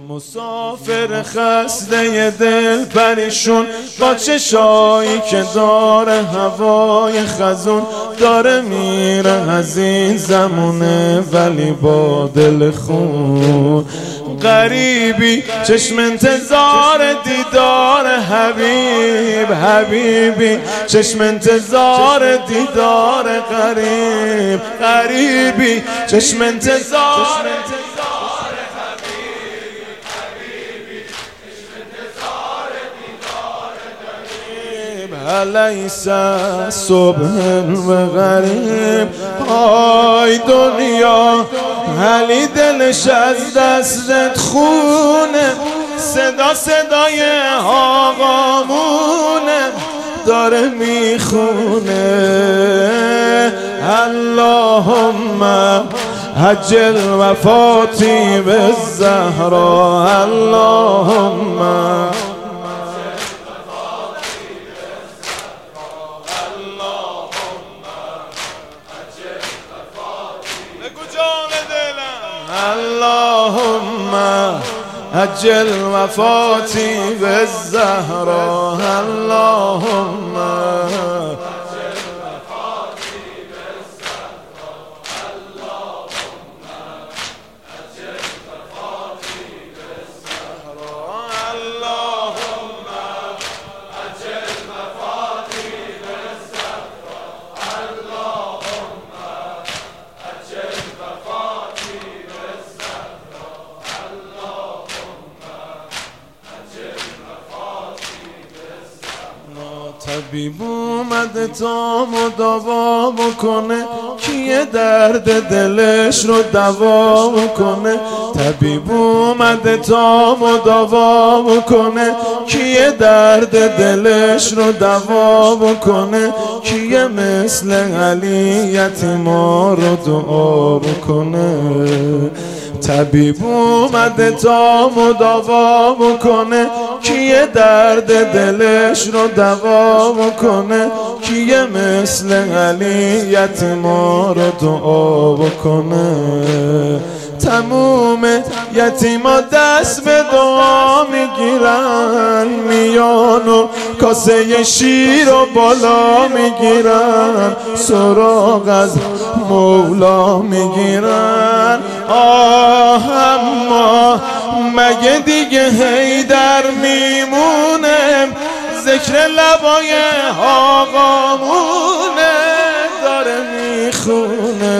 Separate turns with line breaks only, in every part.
مسافر خسته دل پریشون با چشایی که داره هوای خزون داره میره از این زمونه ولی با دل خون غریبی چشم انتظار دیدار حبیب حبیبی چشم انتظار دیدار غریب غریبی چشم انتظار علیس صبح و غریب آی دنیا علی دلش از دستت خونه صدا صدای آقامونه داره میخونه اللهم عجل وفاتی بالزهرا اللهم اللهم عجل وفاتی بالزهرا اللهم عجل وفاتی بالزهرا اللهم عجل وفاتی بالزهرا اللهم عجل وفاتی بالزهرا اللهم عجل وفاتی طبیب اومده تا مداوا بکنه کیه درد دلش رو دوا بکنه طبیب اومده تا مداوا بکنه کیه درد دلش رو دوا بکنه کیه مثل علی یتیما رو دعا بکنه طبیب اومده تا مداوا بکنه کیه درد دلش رو دوا بکنه کیه مثل علی یتیما رو دعا بکنه تموم یتیما دست به دعا میگیرن میان و کاسه شیر و بالا میگیرن سراغ از مولا میگیرن اما مگه دیگه حیدر میمونه ذکر لبای آقامونه داره میخونه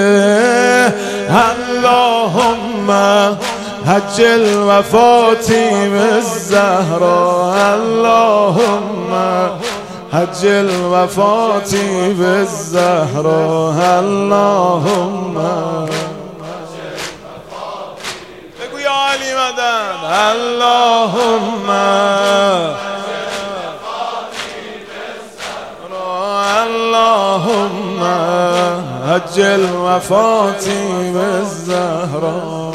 اللهم عجل وفاتی بالزهرا اللهم عجل وفاتی بالزهرا اللهم بگو یا علی مدد اللهم اللهم عجل وفاتی بالزهرا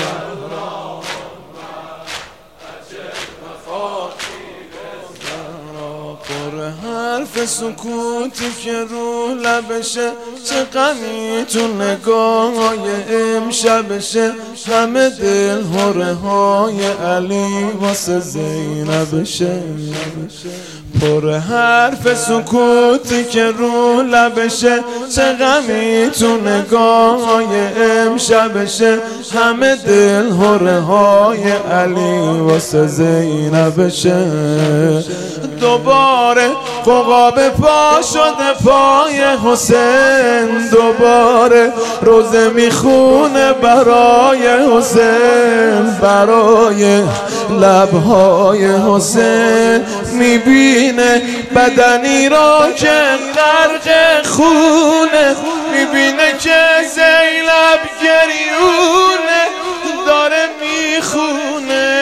حرف سکوتی که رو لبشه چه غمی تو نگاه‌های امشبشه همه دل هره های علی واسه زینبشه پر حرف سکوتی که رو لبشه چه غمی تو نگاه‌های امشبشه همه دل هره های علی واسه زینبشه دوباره قوقاب پا شده پای حسین دوباره روزه میخونه برای حسین برای لبهای حسین میبینه بدنی را که غرق خونه میبینه که زینب گریونه داره میخونه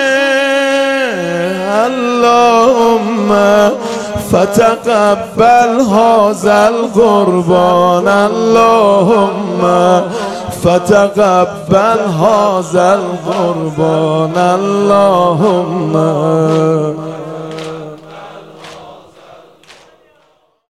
اللهم فتقبل هذا القربان اللهم فتقبل هذا القربان اللهم